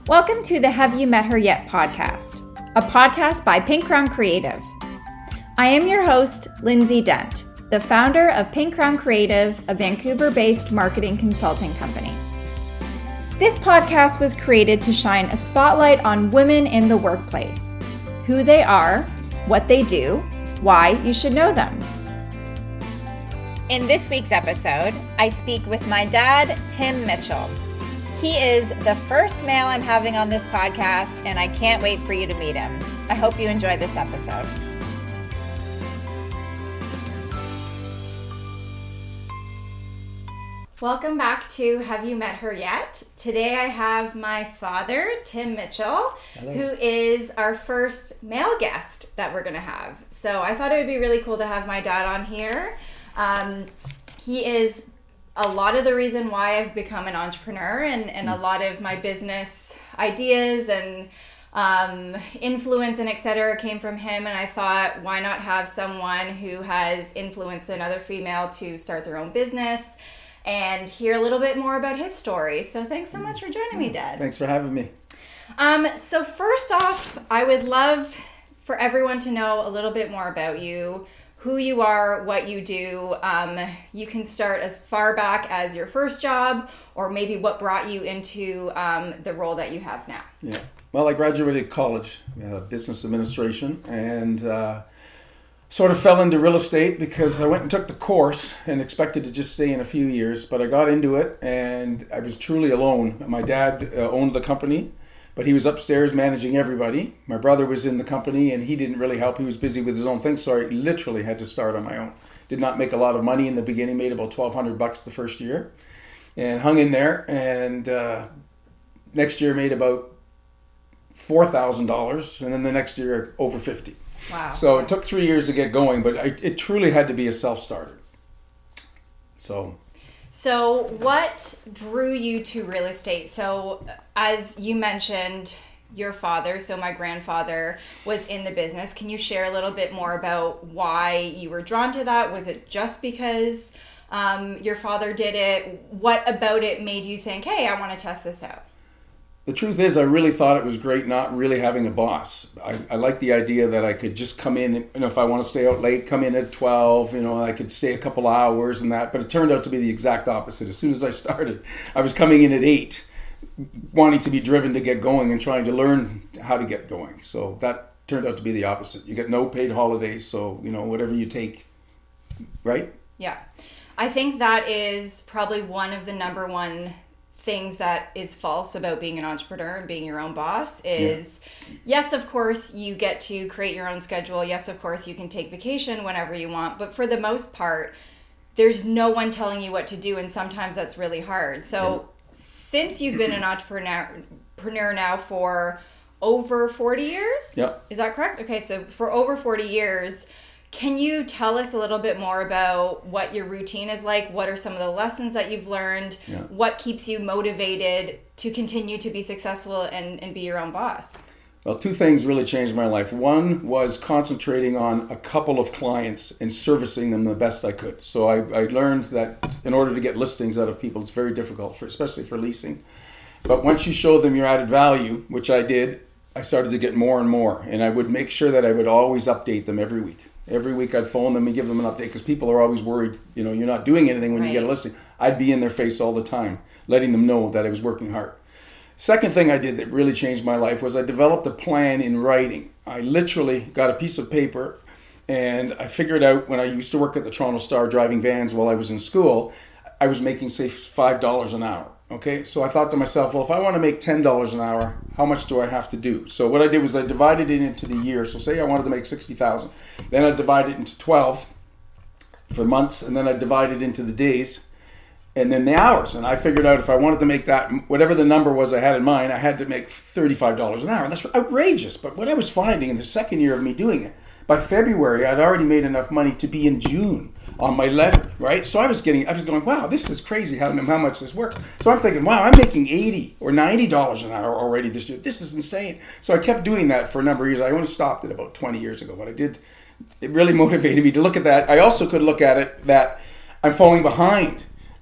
Welcome to the Have You Met Her Yet podcast, a podcast by Pink Crown Creative. I am your host, Lindsay Dent, the founder of Pink Crown Creative, a Vancouver-based marketing consulting company. This podcast was created to shine a spotlight on women in the workplace, who they are, what they do, why you should know them. In this week's episode, I speak with my dad, Tim Mitchell. He is the first male I'm having on this podcast, and I can't wait for you to meet him. I hope you enjoy this episode. Welcome back to Have You Met Her Yet? Today I have my father, Tim Mitchell, Hello. who is our first male guest that we're going to have. So I thought it would be really cool to have my dad on here. He is a lot of the reason why I've become an entrepreneur, and a lot of my business ideas and influence and etc. came from him. And I thought, why not have someone who has influenced another female to start their own business and hear a little bit more about his story. So thanks so much for joining me, Dad. Thanks for having me. So first off, I would love for everyone to know a little bit more about you, who you are, what you do. You can start as far back as your first job, or maybe what brought you into the role that you have now. Yeah. Well, I graduated college, business administration, and sort of fell into real estate because I went and took the course and expected to just stay in a few years, but I got into it and I was truly alone. My dad owned the company, but he was upstairs managing everybody. My brother was in the company and he didn't really help. He was busy with his own thing, so I literally had to start on my own. Did not make a lot of money in the beginning, made about $1,200 the first year, and hung in there. And next year made about $4,000, and then the next year over 50. Wow. So it took 3 years to get going, but it truly had to be a self-starter. So what drew you to real estate? So as you mentioned, your father, so my grandfather, was in the business. Can you share a little bit more about why you were drawn to that? Was it just because your father did it? What about it made you think, hey, I want to test this out? the truth is, I really thought it was great not really having a boss. I like the idea that I could just come in, if I want to stay out late, come in at 12, I could stay a couple hours and that. But it turned out to be the exact opposite. As soon as I started, I was coming in at 8, wanting to be driven to get going and trying to learn how to get going. So that turned out to be the opposite. You get no paid holidays, so, whatever you take, right? Yeah. I think that is probably one of the number one things that is false about being an entrepreneur and being your own boss is, yes, of course, you get to create your own schedule. Yes, of course, you can take vacation whenever you want. But for the most part, there's no one telling you what to do. And sometimes that's really hard. So since you've been an entrepreneur now for over 40 years, is that correct? Okay, so for over 40 years, can you tell us a little bit more about what your routine is like? What are some of the lessons that you've learned? What keeps you motivated to continue to be successful and be your own boss? Well, 2 things really changed my life. One was concentrating on a couple of clients and servicing them the best I could. So I learned that in order to get listings out of people, it's very difficult, especially for leasing. But once you show them your added value, which I did, I started to get more and more. And I would make sure that I would always update them every week. Every week I'd phone them and give them an update because people are always worried, you're not doing anything when you get a listing. I'd be in their face all the time, letting them know that I was working hard. Second thing I did that really changed my life was I developed a plan in writing. I literally got a piece of paper and I figured out when I used to work at the Toronto Star driving vans while I was in school, I was making, say, $5 an hour. Okay, so I thought to myself, well, if I want to make $10 an hour, how much do I have to do? So what I did was I divided it into the year. So say I wanted to make $60,000. Then I divided it into 12 for months, and then I divided it into the days, and then the hours. And I figured out if I wanted to make that, whatever the number was I had in mind, I had to make $35 an hour. And that's outrageous. But what I was finding in the second year of me doing it, by February, I'd already made enough money to be in June on my letter, right? So I was going, wow, this is crazy how much this works. So I'm thinking, wow, I'm making $80 or $90 an hour already this year. This is insane. So I kept doing that for a number of years. I only stopped it about 20 years ago. But I did, it really motivated me to look at that. I also could look at it that I'm falling behind.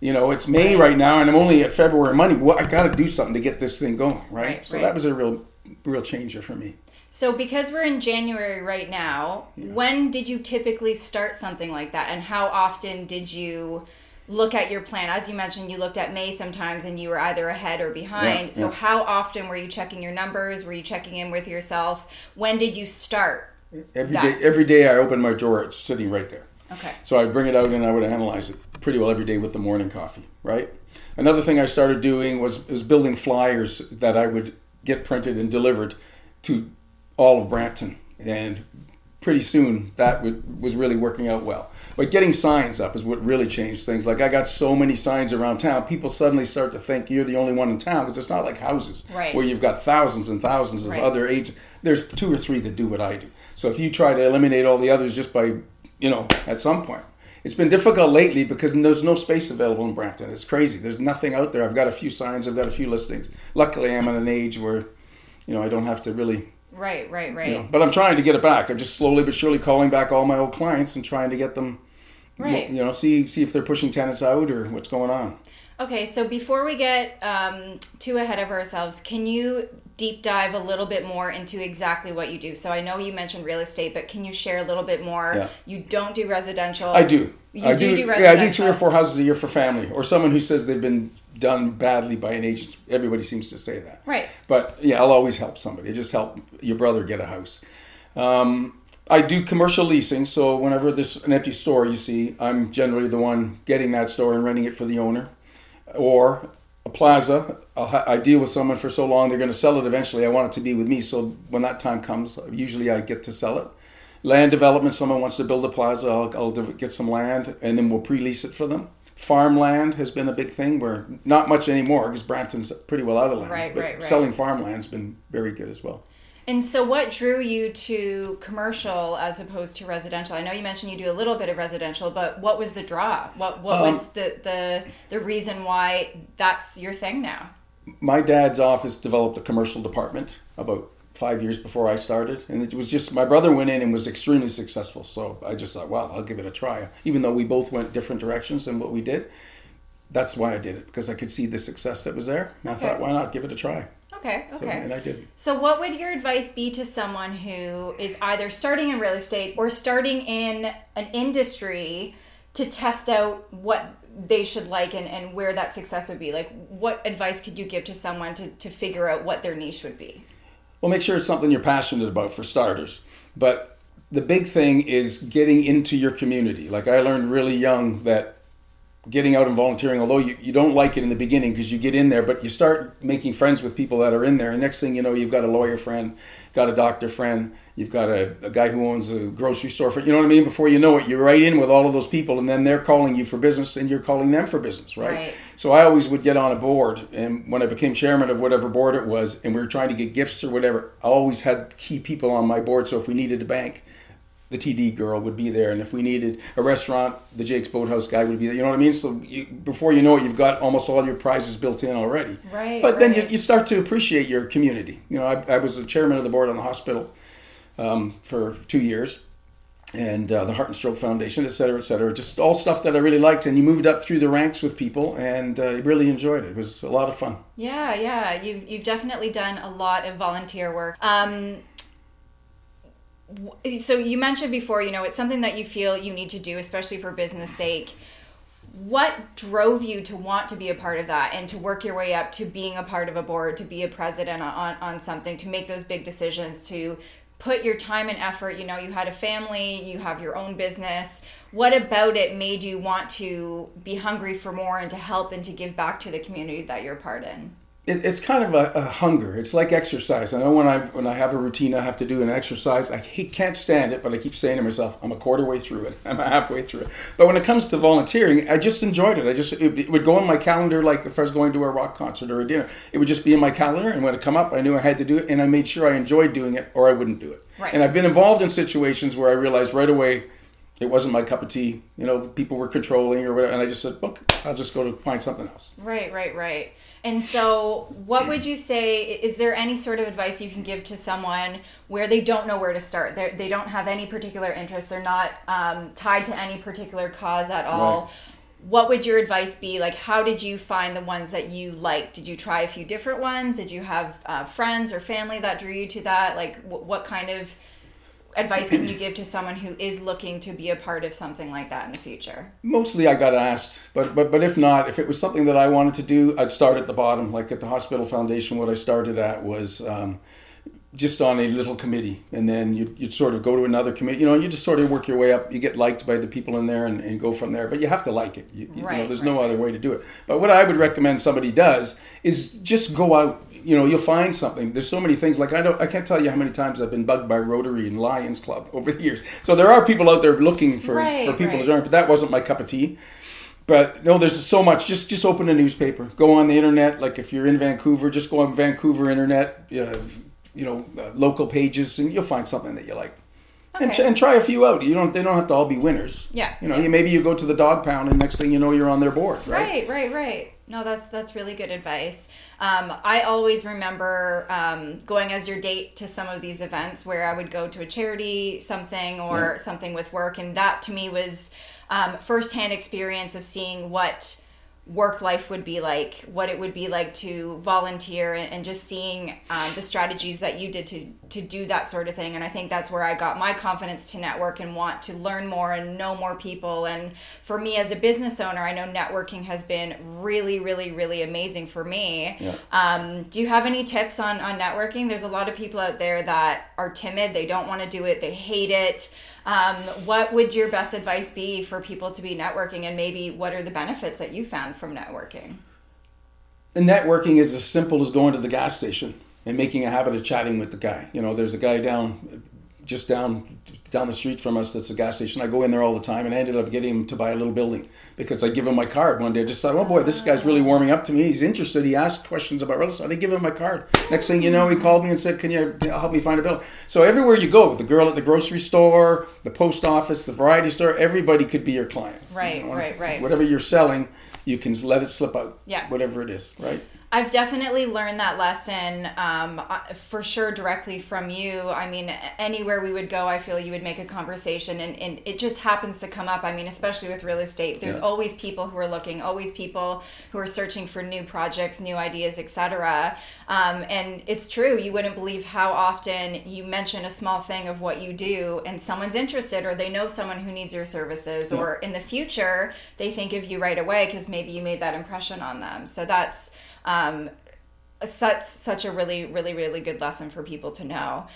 It's May right now, and I'm only at February money. Well, I got to do something to get this thing going, right? So that was a real changer for me. So because we're in January right now, when did you typically start something like that? And how often did you look at your plan? As you mentioned, you looked at May sometimes and you were either ahead or behind. So how often were you checking your numbers? Were you checking in with yourself? When did you start? Every day I open my drawer, it's sitting right there. Okay. So I'd bring it out and I would analyze it pretty well every day with the morning coffee, right? Another thing I started doing was building flyers that I would get printed and delivered to all of Brampton, and pretty soon that was really working out well. But getting signs up is what really changed things. Like I got so many signs around town, people suddenly start to think you're the only one in town, because it's not like houses where you've got thousands and thousands of other agents. There's 2 or 3 that do what I do. So if you try to eliminate all the others just by, at some point. It's been difficult lately because there's no space available in Brampton. It's crazy. There's nothing out there. I've got a few signs. I've got a few listings. Luckily, I'm at an age where, I don't have to really... Right. But I'm trying to get it back. I'm just slowly but surely calling back all my old clients and trying to get them, see if they're pushing tenants out or what's going on. Okay, so before we get too ahead of ourselves, can you deep dive a little bit more into exactly what you do? So I know you mentioned real estate, but can you share a little bit more? Yeah. You don't do residential. I do. I do residential. Yeah, I do 3 or 4 houses a year for family, or someone who says they've been done badly by an agent. Everybody seems to say that. Right. But yeah, I'll always help somebody. Just help your brother get a house. I do commercial leasing, so whenever there's an empty store, you see, I'm generally the one getting that store and renting it for the owner. Or a plaza, I deal with someone for so long, they're going to sell it eventually. I want it to be with me, so when that time comes, usually I get to sell it. Land development, someone wants to build a plaza, I'll get some land, and then we'll pre-lease it for them. Farmland has been a big thing, where not much anymore, because Brampton's pretty well out of land. Right. Selling farmland's been very good as well. And so what drew you to commercial as opposed to residential? I know you mentioned you do a little bit of residential, but what was the draw? What was the reason why that's your thing now? My dad's office developed a commercial department about 5 years before I started. And it was just, my brother went in and was extremely successful. So I just thought, well, I'll give it a try. Even though we both went different directions in what we did. That's why I did it, because I could see the success that was there. And I thought, why not give it a try? Okay. So, and I did. So what would your advice be to someone who is either starting in real estate or starting in an industry to test out what they should like and where that success would be? Like, what advice could you give to someone to figure out what their niche would be? Well, make sure it's something you're passionate about, for starters. But the big thing is getting into your community. Like, I learned really young that getting out and volunteering, although you don't like it in the beginning because you get in there, but you start making friends with people that are in there. And next thing you know, you've got a lawyer friend, got a doctor friend, you've got a guy who owns a grocery store friend. You know what I mean? Before you know it, you're right in with all of those people, and then they're calling you for business and you're calling them for business, right? So I always would get on a board, and when I became chairman of whatever board it was, and we were trying to get gifts or whatever, I always had key people on my board. So if we needed a bank, the TD girl would be there, and if we needed a restaurant, the Jake's Boathouse guy would be there. You know what I mean? So before you know it, you've got almost all your prizes built in already. But then you start to appreciate your community. You know, I was the chairman of the board on the hospital for 2 years, and the Heart and Stroke Foundation, et cetera, just all stuff that I really liked. And you moved up through the ranks with people, and really enjoyed it. It was a lot of fun. Yeah. You've definitely done a lot of volunteer work. So you mentioned before, it's something that you feel you need to do, especially for business sake. What drove you to want to be a part of that and to work your way up to being a part of a board, to be a president on something, to make those big decisions, to put your time and effort? You had a family, you have your own business. What about it made you want to be hungry for more and to help and to give back to the community that you're a part in? It's kind of a hunger. It's like exercise. I know when I have a routine, I have to do an exercise. I can't stand it, but I keep saying to myself, I'm a quarter way through it. I'm halfway through it. But when it comes to volunteering, I just enjoyed it. It would go in my calendar, like if I was going to a rock concert or a dinner. It would just be in my calendar, and when it come up, I knew I had to do it, and I made sure I enjoyed doing it, or I wouldn't do it. Right. And I've been involved in situations where I realized right away it wasn't my cup of tea. People were controlling or whatever, and I just said, look, I'll just go to find something else. Right. And so what would you say, is there any sort of advice you can give to someone where they don't know where to start? They don't have any particular interest. They're not tied to any particular cause at all. what would your advice be? Like, how did you find the ones that you liked? Did you try a few different ones? Did you have friends or family that drew you to that? Like, what kind of advice can you give to someone who is looking to be a part of something like that in the future? Mostly I got asked, but if not, if it was something that I wanted to do, I'd start at the bottom. Like at the Hospital Foundation, what I started at was just on a little committee, and then you'd sort of go to another committee. You know, you just sort of work your way up. You get liked by the people in there and go from there. But you have to like it. You know, there's no other way to do it. But what I would recommend somebody does is just go out. You know, you'll find something. There's so many things. Like I can't tell you how many times I've been bugged by Rotary and Lions Club over the years. So there are people out there looking for people to join, but that wasn't my cup of tea. But no, there's so much. Just open a newspaper. Go on the internet. Like if you're in Vancouver, just go on Vancouver internet. Local pages, and you'll find something that you like. Okay. And try a few out. They don't have to all be winners. Yeah. Maybe you go to the dog pound, and next thing you know, you're on their board. Right. No, that's really good advice. I always remember going as your date to some of these events where I would go to a charity something or something with work, and that to me was firsthand experience of seeing what work life would be like, what it would be like to volunteer, and just seeing the strategies that you did to do that sort of thing. And I think that's where I got my confidence to network and want to learn more and know more people. And for me as a business owner, I know networking has been really, really, really amazing for me. Yeah. Do you have any tips on networking? There's a lot of people out there that are timid. They don't want to do it. They hate it. What would your best advice be for people to be networking, and maybe what are the benefits that you found from networking? And networking is as simple as going to the gas station and making a habit of chatting with the guy. You know, there's a guy down the street from us that's a gas station. I go in there all the time, and I ended up getting him to buy a little building because I give him my card one day. I just thought, oh boy, this guy's really warming up to me. He's interested. He asked questions about real estate. I give him my card. Next thing you know, he called me and said, can you help me find a building? So everywhere you go, the girl at the grocery store, the post office, the variety store, everybody could be your client. Right. Whatever you're selling, you can let it slip out. Yeah. Whatever it is, right? I've definitely learned that lesson for sure directly from you. I mean, anywhere we would go, I feel you would make a conversation, and it just happens to come up. I mean, especially with real estate, there's always people who are looking, always people who are searching for new projects, new ideas, etc. And it's true. You wouldn't believe how often you mention a small thing of what you do and someone's interested, or they know someone who needs your services, or in the future, they think of you right away because maybe you made that impression on them. So that's such a really, really, really good lesson for people to know.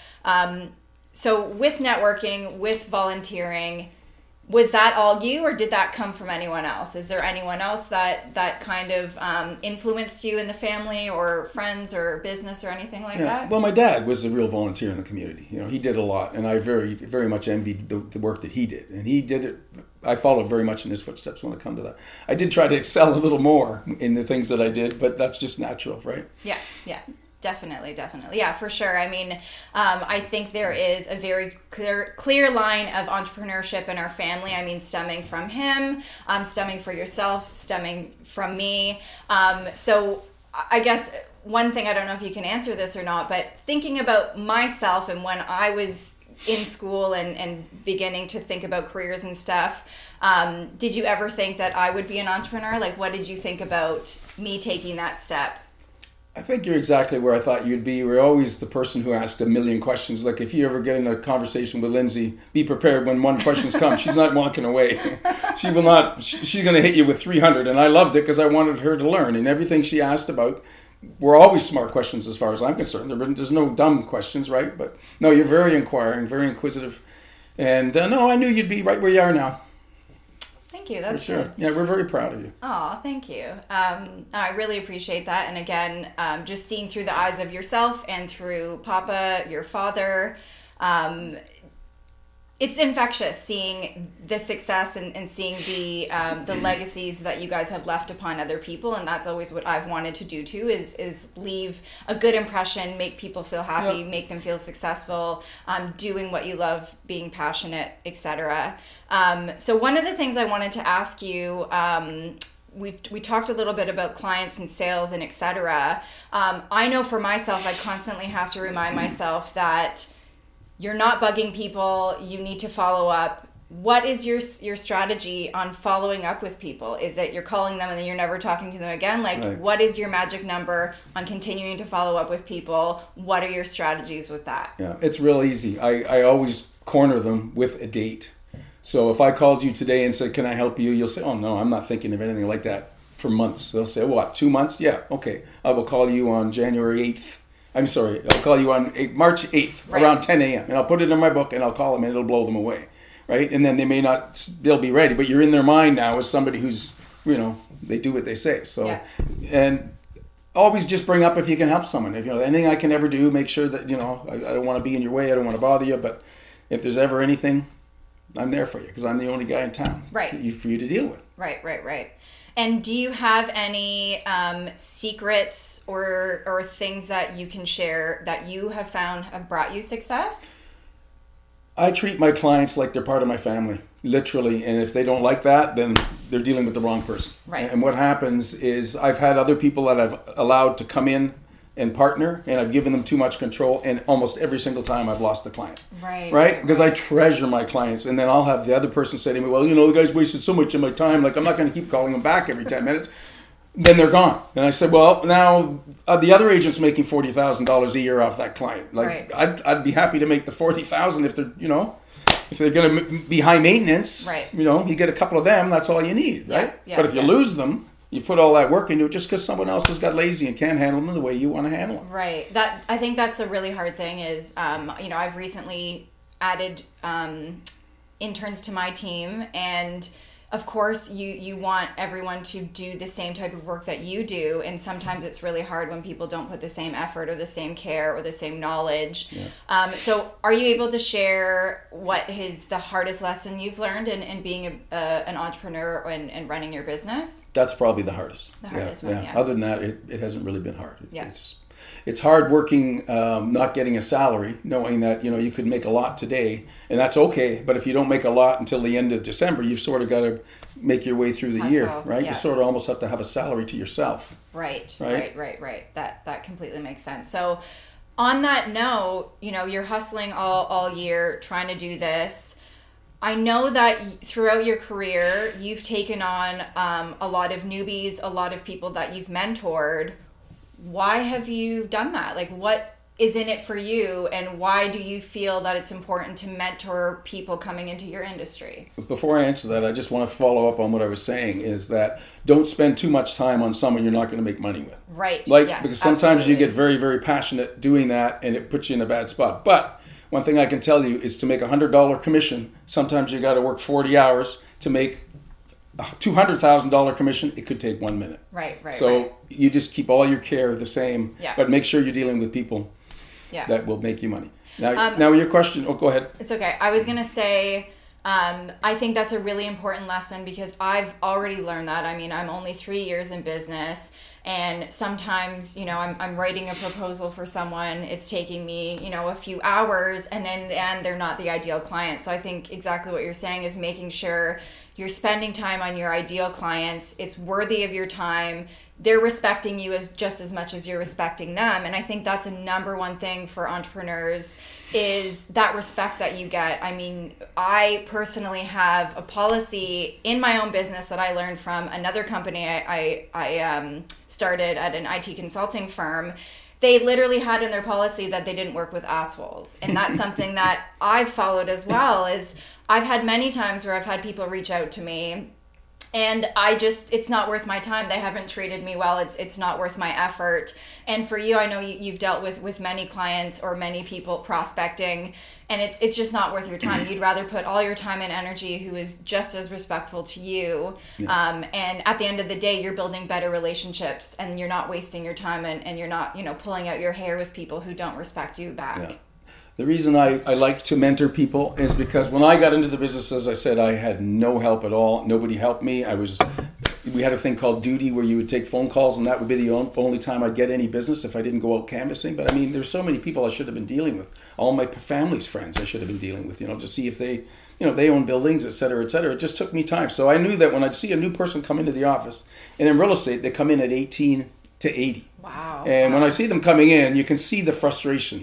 So with networking, with volunteering, was that all you, or did that come from anyone else? Is there anyone else that kind of influenced you in the family, or friends, or business, or anything like that? Well, my dad was a real volunteer in the community. You know, he did a lot, and I very, very much envied the work that he did. And he did it. I followed very much in his footsteps when it come to that. I did try to excel a little more in the things that I did, but that's just natural, right? Yeah. Definitely. Yeah, for sure. I mean, I think there is a very clear line of entrepreneurship in our family. I mean, stemming from him, stemming for yourself, stemming from me. So I guess one thing, I don't know if you can answer this or not, but thinking about myself and when I was in school and beginning to think about careers and stuff, did you ever think that I would be an entrepreneur? Like, what did you think about me taking that step? I think you're exactly where I thought you'd be. You're always the person who asked a million questions. Like if you ever get in a conversation with Lindsay, be prepared when one question's come. She's not walking away. She will not. She's going to hit you with 300. And I loved it because I wanted her to learn. And everything she asked about were always smart questions as far as I'm concerned. There's no dumb questions, right? But no, you're very inquiring, very inquisitive. And no, I knew you'd be right where you are now. Thank you. That's for sure. Good. Yeah, we're very proud of you. Oh, thank you. I really appreciate that. And again, just seeing through the eyes of yourself and through Papa, your father, it's infectious seeing the success and seeing the legacies that you guys have left upon other people. And that's always what I've wanted to do too, is leave a good impression, make people feel happy, make them feel successful, doing what you love, being passionate, etc. So one of the things I wanted to ask you, we talked a little bit about clients and sales and etc. I know for myself, I constantly have to remind myself that you're not bugging people. You need to follow up. what is your strategy on following up with people? Is it you're calling them and then you're never talking to them again? Like, right. What is your magic number on continuing to follow up with people? What are your strategies with that? Yeah, it's real easy. I always corner them with a date. So if I called you today and said, can I help you? You'll say, oh, no, I'm not thinking of anything like that for months. They'll say, what, 2 months? Yeah, okay. I will call you on January 8th. I'll call you on March 8th around 10 a.m. And I'll put it in my book and I'll call them and it'll blow them away. Right? And then they'll be ready, but you're in their mind now as somebody who's, they do what they say. So, and always just bring up if you can help someone. If anything I can ever do, make sure that, I don't want to be in your way. I don't want to bother you. But if there's ever anything, I'm there for you because I'm the only guy in town for you to deal with. Right. And do you have any secrets or things that you can share that you have found have brought you success? I treat my clients like they're part of my family, literally. And if they don't like that, then they're dealing with the wrong person. Right. And what happens is I've had other people that I've allowed to come in and partner, and I've given them too much control, and almost every single time I've lost the client. Right? Because I treasure my clients, and then I'll have the other person say to me, well, the guy's wasted so much of my time, like I'm not going to keep calling him back every 10 minutes. Then they're gone. And I said, well, now the other agent's making $40,000 a year off that client. Like I'd be happy to make the $40,000 if they're, if they're going to be high maintenance. Right. You get a couple of them, that's all you need, right? But if you lose them, you put all that work into it just because someone else has got lazy and can't handle them the way you want to handle them. Right. I think that's a really hard thing is, I've recently added interns to my team, and of course you want everyone to do the same type of work that you do, and sometimes it's really hard when people don't put the same effort or the same care or the same knowledge. So are you able to share what is the hardest lesson you've learned in being an entrepreneur and running your business? That's probably the hardest. The hardest one. Other than that, it hasn't really been hard. It's hard working, not getting a salary, knowing that, you could make a lot today, and that's okay. But if you don't make a lot until the end of December, you've sort of got to make your way through the year, right? You sort of almost have to have a salary to yourself. Right. That completely makes sense. So on that note, you're hustling all year trying to do this. I know that throughout your career, you've taken on a lot of newbies, a lot of people that you've mentored. Why have you done that? Like, what is in it for you, and why do you feel that it's important to mentor people coming into your industry? Before I answer that, I just want to follow up on what I was saying, is that don't spend too much time on someone you're not going to make money with. Right. Because sometimes you get very, very passionate doing that, and it puts you in a bad spot. But one thing I can tell you is to make $100 commission, sometimes you got to work 40 hours to make a $200,000 commission. It could take 1 minute. So you just keep all your care the same, but make sure you're dealing with people that will make you money. Now your question. Oh, go ahead. It's okay. I was going to say, I think that's a really important lesson because I've already learned that. I mean, I'm only 3 years in business, and sometimes, I'm writing a proposal for someone. It's taking me, a few hours, and in the end, they're not the ideal client. So I think exactly what you're saying is making sure you're spending time on your ideal clients. It's worthy of your time. They're respecting you just as much as you're respecting them. And I think that's a number one thing for entrepreneurs is that respect that you get. I mean, I personally have a policy in my own business that I learned from another company I started at an IT consulting firm. They literally had in their policy that they didn't work with assholes. And that's something that I've followed as well. Is I've had many times where I've had people reach out to me and it's not worth my time. They haven't treated me well. It's not worth my effort. And for you, I know you've dealt with many clients or many people prospecting, and it's just not worth your time. You'd rather put all your time and energy who is just as respectful to you. And at the end of the day, you're building better relationships, and you're not wasting your time, and you're not, pulling out your hair with people who don't respect you back. Yeah. The reason I like to mentor people is because when I got into the business, as I said, I had no help at all. Nobody helped me. We had a thing called duty where you would take phone calls, and that would be the only time I'd get any business if I didn't go out canvassing. But I mean, there's so many people I should have been dealing with. All my family's friends I should have been dealing with, to see if they, they own buildings, et cetera, et cetera. It just took me time. So I knew that when I'd see a new person come into the office, and in real estate, they come in at 18 to 80. Wow. And when I see them coming in, you can see the frustration.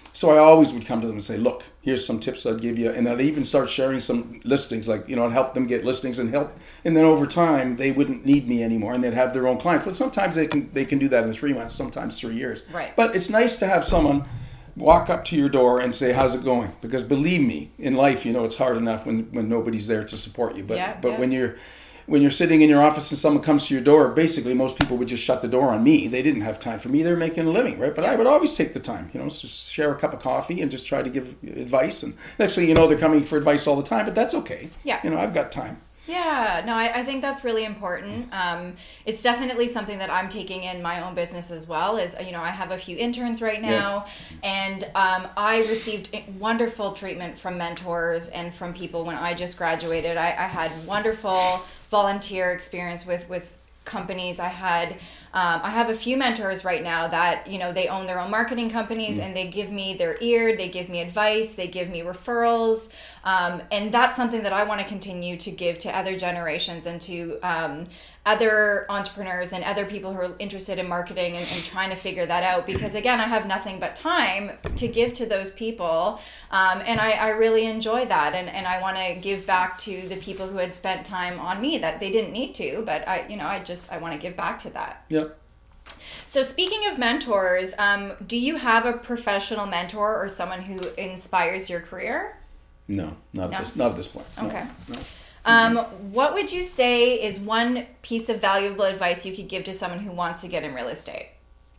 So I always would come to them and say, look, here's some tips I'd give you. And I'd even start sharing some listings, like, I'd help them get listings and help. And then over time, they wouldn't need me anymore and they'd have their own clients. But sometimes they can do that in 3 months, sometimes 3 years. Right. But it's nice to have someone walk up to your door and say, how's it going? Because believe me, in life, it's hard enough when nobody's there to support you. But when you're sitting in your office and someone comes to your door, basically most people would just shut the door on me. They didn't have time for me. They're making a living, right? But I would always take the time, just share a cup of coffee and just try to give advice. And next thing you know, they're coming for advice all the time, but that's okay. Yeah. I've got time. Yeah, no, I think that's really important. It's definitely something that I'm taking in my own business as well. Is I have a few interns right now, and I received wonderful treatment from mentors and from people when I just graduated. I had wonderful volunteer experience with companies. I have a few mentors right now that they own their own marketing companies, and they give me their ear, they give me advice, they give me referrals, and that's something that I want to continue to give to other generations and to other entrepreneurs and other people who are interested in marketing and trying to figure that out, because again, I have nothing but time to give to those people, and I really enjoy that, and I want to give back to the people who had spent time on me that they didn't need to, but I want to give back to that. Yep. So speaking of mentors, do you have a professional mentor or someone who inspires your career? No, not at this point. Okay. No. What would you say is one piece of valuable advice you could give to someone who wants to get in real estate?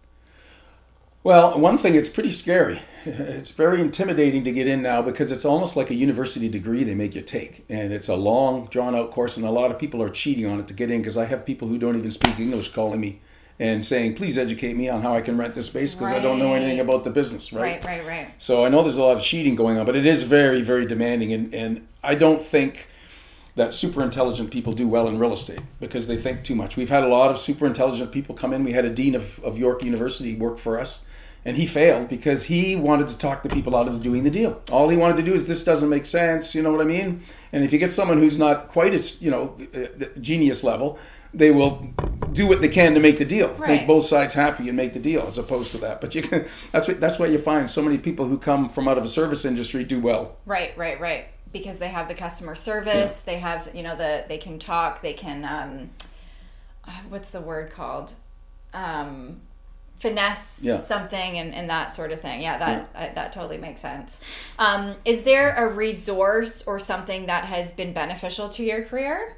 Well, one thing, it's pretty scary. It's very intimidating to get in now because it's almost like a university degree they make you take. And it's a long, drawn-out course, and a lot of people are cheating on it to get in, because I have people who don't even speak English calling me and saying, please educate me on how I can rent this space, because I don't know anything about the business, right? Right. So I know there's a lot of cheating going on, but it is very, very demanding. And I don't think that super intelligent people do well in real estate because they think too much. We've had a lot of super intelligent people come in. We had a dean of York University work for us, and he failed because he wanted to talk the people out of doing the deal. All he wanted to do is, this doesn't make sense, you know what I mean? And if you get someone who's not quite as, genius level, they will do what they can to make the deal, make both sides happy and make the deal, as opposed to that. But that's why you find so many people who come from out of a service industry do well. Right. Because they have the customer service, they have, they can talk, they can, what's the word called? Finesse something and that sort of thing. That totally makes sense. Is there a resource or something that has been beneficial to your career?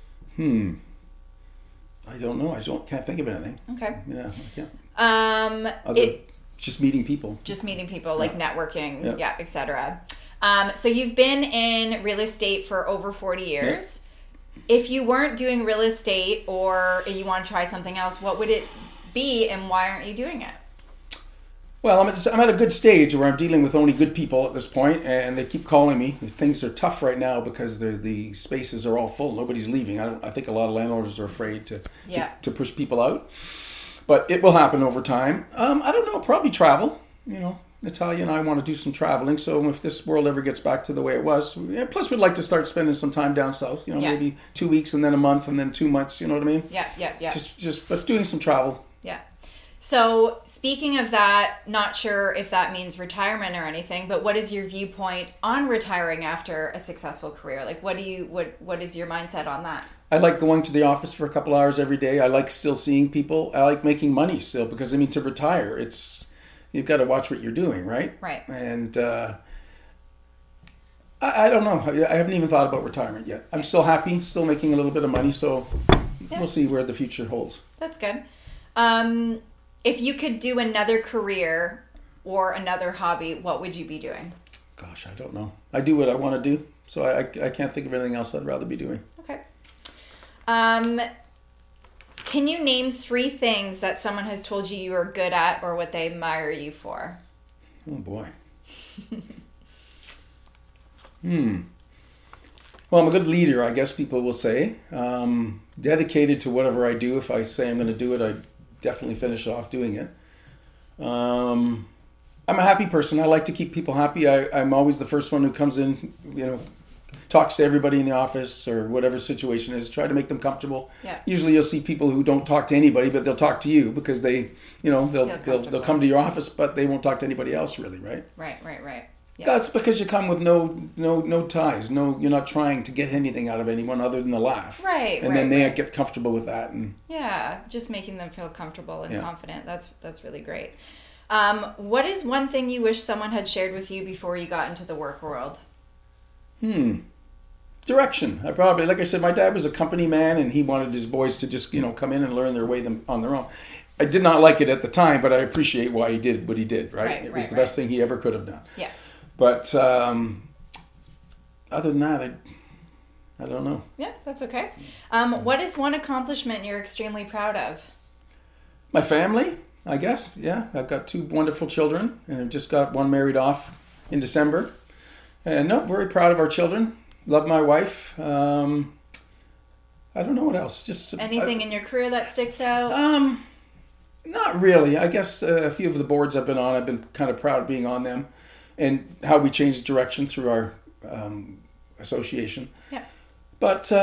I don't know. Can't think of anything. Okay. Yeah, I can't. Just meeting people. Like networking, etc. So you've been in real estate for over 40 years. Yeah. If you weren't doing real estate or you want to try something else, what would it be and why aren't you doing it? Well, I'm at a good stage where I'm dealing with only good people at this point, and they keep calling me. Things are tough right now because the spaces are all full. Nobody's leaving. I think a lot of landlords are afraid to push people out. But it will happen over time. I don't know, probably travel. Natalia and I want to do some traveling, so if this world ever gets back to the way it was, plus we'd like to start spending some time down south, maybe 2 weeks and then a month and then 2 months, you know what I mean? Yeah. But doing some travel. Yeah. So speaking of that, not sure if that means retirement or anything, but what is your viewpoint on retiring after a successful career? Like what is your mindset on that? I like going to the office for a couple hours every day. I like still seeing people. I like making money still, because to retire, you've got to watch what you're doing, right? Right. And I don't know. I haven't even thought about retirement yet. I'm still happy, still making a little bit of money, so we'll see where the future holds. That's good. If you could do another career or another hobby, what would you be doing? Gosh, I don't know. I do what I want to do, so I can't think of anything else I'd rather be doing. Okay. Can you name 3 things that someone has told you are good at or what they admire you for? Oh, boy. Well, I'm a good leader, I guess people will say. Dedicated to whatever I do. If I say I'm going to do it, I definitely finish off doing it. I'm a happy person. I like to keep people happy. I'm always the first one who comes in, talks to everybody in the office or whatever situation is. Try to make them comfortable. Yeah. Usually you'll see people who don't talk to anybody, but they'll talk to you because they'll come to your office, but they won't talk to anybody else really, right? Right. Yeah. That's because you come with no ties. You're not trying to get anything out of anyone other than a laugh. Right. And then they get comfortable with that. And just making them feel comfortable and confident. That's really great. What is one thing you wish someone had shared with you before you got into the work world? Direction. Like I said, my dad was a company man, and he wanted his boys to just come in and learn their way on their own. I did not like it at the time, but I appreciate why he did what he did. Right? It was the best thing he ever could have done. Yeah. But other than that, I don't know. Yeah, that's okay. What is one accomplishment you're extremely proud of? My family, I guess. Yeah, I've got 2 wonderful children, and I've just got one married off in December. And very proud of our children. Love my wife. I don't know what else. Just anything in your career that sticks out? Not really. I guess a few of the boards I've been on, I've been kind of proud of being on them, and how we changed direction through our association. Yeah. But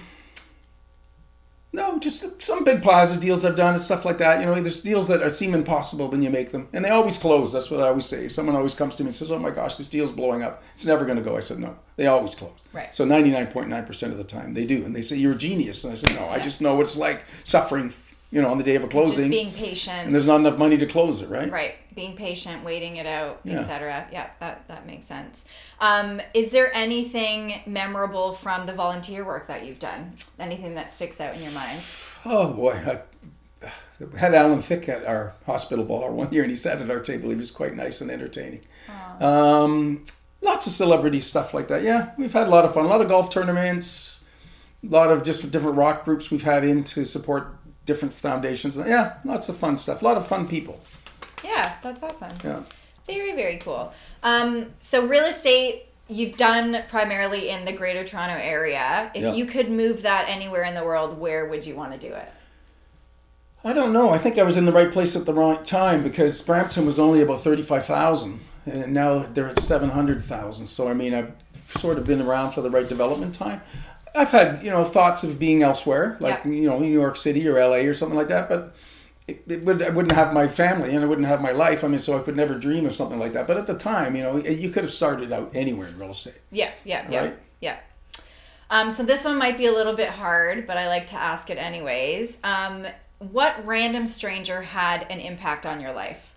no, just some big plaza deals I've done and stuff like that. There's deals that seem impossible when you make them, and they always close. That's what I always say. Someone always comes to me and says, "Oh my gosh, this deal's blowing up. It's never going to go." I said, "No, they always close." Right. So 99.9% of the time they do, and they say you're a genius, and I said, "No, I just know what it's like suffering." On the day of a closing. Just being patient. And there's not enough money to close it, right? Right. Being patient, waiting it out, etc. Yeah, that makes sense. Is there anything memorable from the volunteer work that you've done? Anything that sticks out in your mind? Oh, boy. I had Alan Thicke at our hospital bar one year, and he sat at our table. He was quite nice and entertaining. Lots of celebrity stuff like that. Yeah, we've had a lot of fun. A lot of golf tournaments. A lot of just different rock groups we've had in to support different foundations. Yeah, lots of fun stuff. A lot of fun people. Yeah, that's awesome. Yeah. Very, very cool. So real estate, you've done primarily in the Greater Toronto area. If you could move that anywhere in the world, where would you want to do it? I don't know. I think I was in the right place at the right time, because Brampton was only about 35,000 and now they're at 700,000. So, I've sort of been around for the right development time. I've had, thoughts of being elsewhere, like, New York City or LA or something like that, but I wouldn't have my family and I wouldn't have my life. So I could never dream of something like that. But at the time, you could have started out anywhere in real estate. Yeah. Right? Yeah. So this one might be a little bit hard, but I like to ask it anyways. What random stranger had an impact on your life?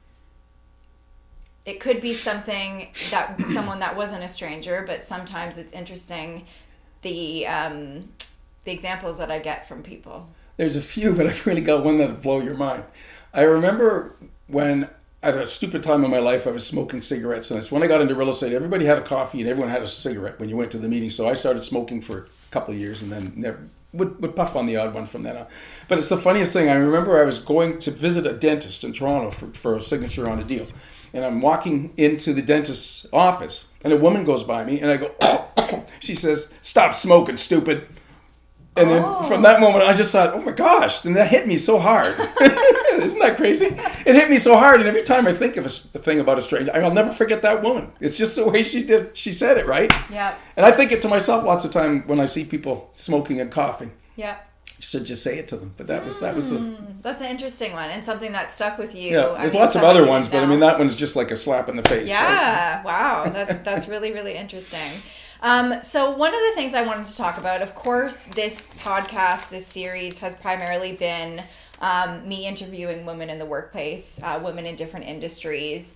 It could be someone that wasn't a stranger, but sometimes it's interesting the examples that I get from people. There's a few, but I've really got one that'll blow your mind. I remember when, at a stupid time in my life, I was smoking cigarettes. And it's when I got into real estate, everybody had a coffee and everyone had a cigarette when you went to the meeting. So I started smoking for a couple of years and then would puff on the odd one from then on. But it's the funniest thing. I remember I was going to visit a dentist in Toronto for a signature on a deal. And I'm walking into the dentist's office and a woman goes by me and I go, oh. She says, "Stop smoking, stupid." And then from that moment, I just thought, oh my gosh, and that hit me so hard. Isn't that crazy? It hit me so hard, and every time I think of a thing about a stranger, I'll never forget that woman. It's just the way she said it, right? Yeah. And I think it to myself lots of time when I see people smoking and coughing. Yeah. Should just say it to them. But that's an interesting one and something that stuck with you. Yeah, there's lots of other ones, but that one's just like a slap in the face. Yeah, right? Wow, that's really, really interesting. So one of the things I wanted to talk about, of course, this podcast, this series has primarily been me interviewing women in the workplace, women in different industries.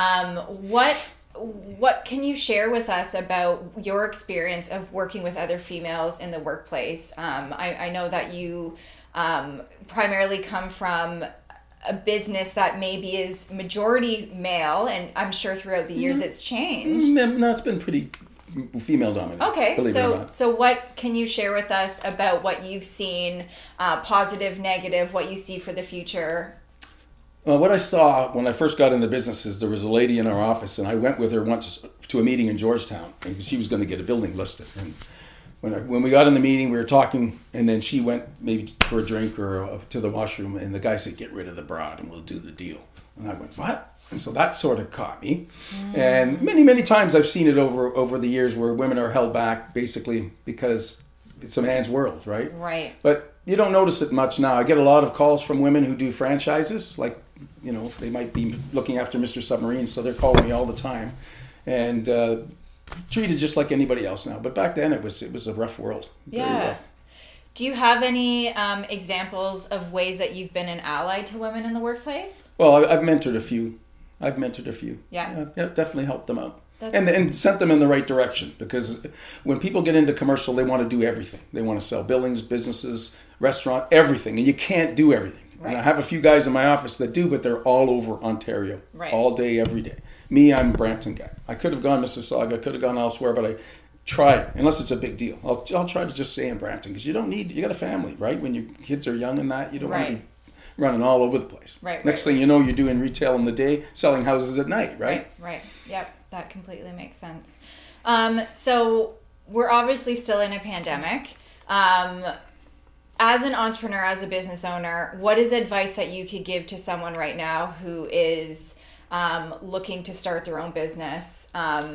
What can you share with us about your experience of working with other females in the workplace? I know that you primarily come from a business that maybe is majority male, and I'm sure throughout the years it's changed. No, it's been pretty female dominated. Okay, so what can you share with us about what you've seen, positive, negative, what you see for the future? What I saw when I first got into business is there was a lady in our office, and I went with her once to a meeting in Georgetown, and she was going to get a building listed. And when we got in the meeting, we were talking, and then she went maybe for a drink or to the washroom, and the guy said, "Get rid of the broad and we'll do the deal." And I went, "What?" And so that sort of caught me. And many times I've seen it over the years where women are held back basically because it's a man's world, right? Right. But you don't notice it much now. I get a lot of calls from women who do franchises, like, they might be looking after Mr. Submarine, so they're calling me all the time. And treated just like anybody else now. But back then it was a rough world. Very rough. Do you have any examples of ways that you've been an ally to women in the workplace? Well, I've mentored a few. Yeah, definitely helped them out. And sent them in the right direction, because when people get into commercial, they want to do everything. They want to sell buildings, businesses, restaurant, everything. And you can't do everything. Right. And I have a few guys in my office that do, but they're all over Ontario, all day, every day. Me, I'm a Brampton guy. I could have gone Mississauga, I could have gone elsewhere, but I try, unless it's a big deal. I'll try to just stay in Brampton, because you got a family, right? When your kids are young and that, you don't want to be running all over the place. Next thing you know, you're doing retail in the day, selling houses at night, right? Right. Yep, that completely makes sense. So we're obviously still in a pandemic. As an entrepreneur, as a business owner, what is advice that you could give to someone right now who is looking to start their own business?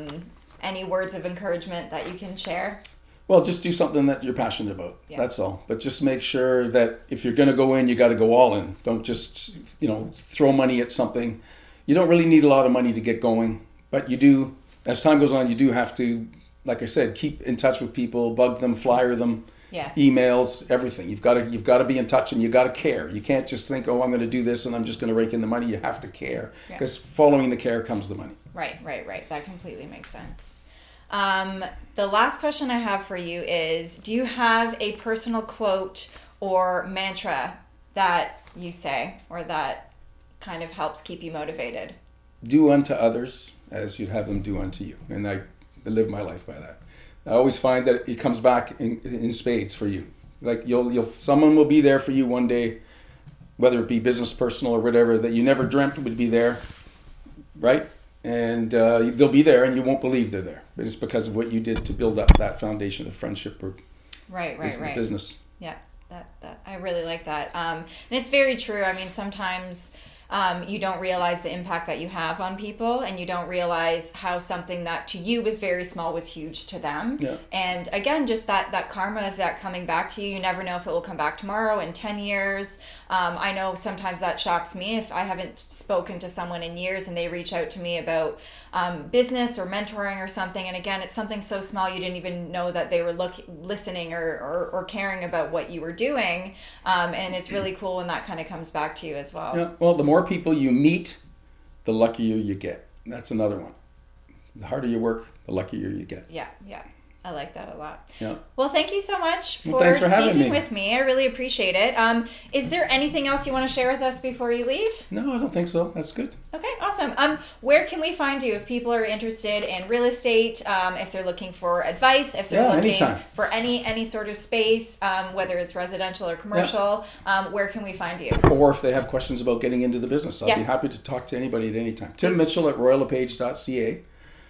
Any words of encouragement that you can share? Well, just do something that you're passionate about. Yeah. That's all. But just make sure that if you're going to go in, you got to go all in. Don't just, throw money at something. You don't really need a lot of money to get going. But you do, as time goes on, you do have to, like I said, keep in touch with people, bug them, flyer them, emails, everything. You've got to be in touch, and you got to care. You can't just think, I'm going to do this and I'm just going to rake in the money. You have to care, because following the care comes the money. Right. That completely makes sense. The last question I have for you is, do you have a personal quote or mantra that you say, or that kind of helps keep you motivated? Do unto others as you'd have them do unto you. And I live my life by that. I always find that it comes back in spades for you. Like someone will be there for you one day, whether it be business, personal, or whatever, that you never dreamt would be there, right? And they'll be there, and you won't believe they're there. But it's because of what you did to build up that foundation of friendship or business. Yeah, that I really like that. And it's very true. I mean, sometimes you don't realize the impact that you have on people, and you don't realize how something that to you was very small was huge to them. Yeah. And again, just that karma of that coming back to you. You never know if it will come back tomorrow, in 10 years. I know sometimes that shocks me if I haven't spoken to someone in years and they reach out to me about business or mentoring or something. And again, it's something so small you didn't even know that they were listening or caring about what you were doing. And it's really cool when that kind of comes back to you as well. Yeah. Well, the more people you meet, the luckier you get. That's another one. The harder you work, the luckier you get. Yeah. I like that a lot. Yeah. Well, thank you so much for speaking with me. I really appreciate it. Is there anything else you want to share with us before you leave? No, I don't think so. That's good. Okay, awesome. Where can we find you if people are interested in real estate, if they're looking for advice, if they're looking anytime. For any sort of space, whether it's residential or commercial, where can we find you? Or if they have questions about getting into the business, I'll be happy to talk to anybody at any time. Tim Mitchell at royallepage.ca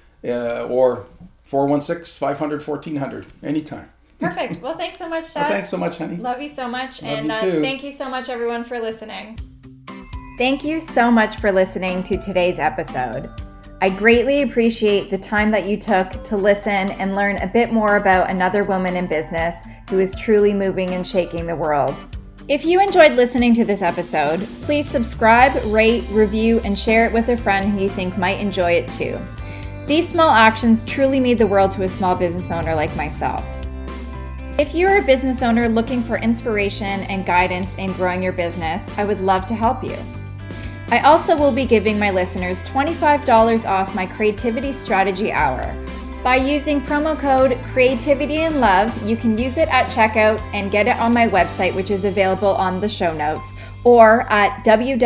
or 416-500-1400, anytime. Perfect. Well, thanks so much, Dad. Well, thanks so much, honey. Love you so much. Love you too. Thank you so much, everyone, for listening. Thank you so much for listening to today's episode. I greatly appreciate the time that you took to listen and learn a bit more about another woman in business who is truly moving and shaking the world. If you enjoyed listening to this episode, please subscribe, rate, review, and share it with a friend who you think might enjoy it too. These small actions truly mean the world to a small business owner like myself. If you're a business owner looking for inspiration and guidance in growing your business, I would love to help you. I also will be giving my listeners $25 off my Creativity Strategy Hour. By using promo code CreativityAndLove, you can use it at checkout and get it on my website, which is available on the show notes, or at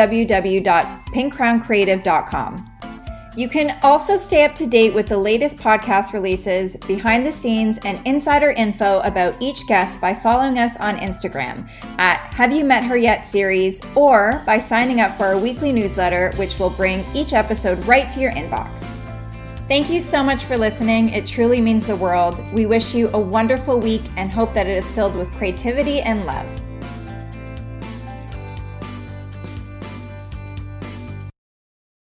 www.pinkcrowncreative.com. You can also stay up to date with the latest podcast releases, behind the scenes, and insider info about each guest by following us on Instagram at Have You Met Her Yet series, or by signing up for our weekly newsletter, which will bring each episode right to your inbox. Thank you so much for listening. It truly means the world. We wish you a wonderful week and hope that it is filled with creativity and love.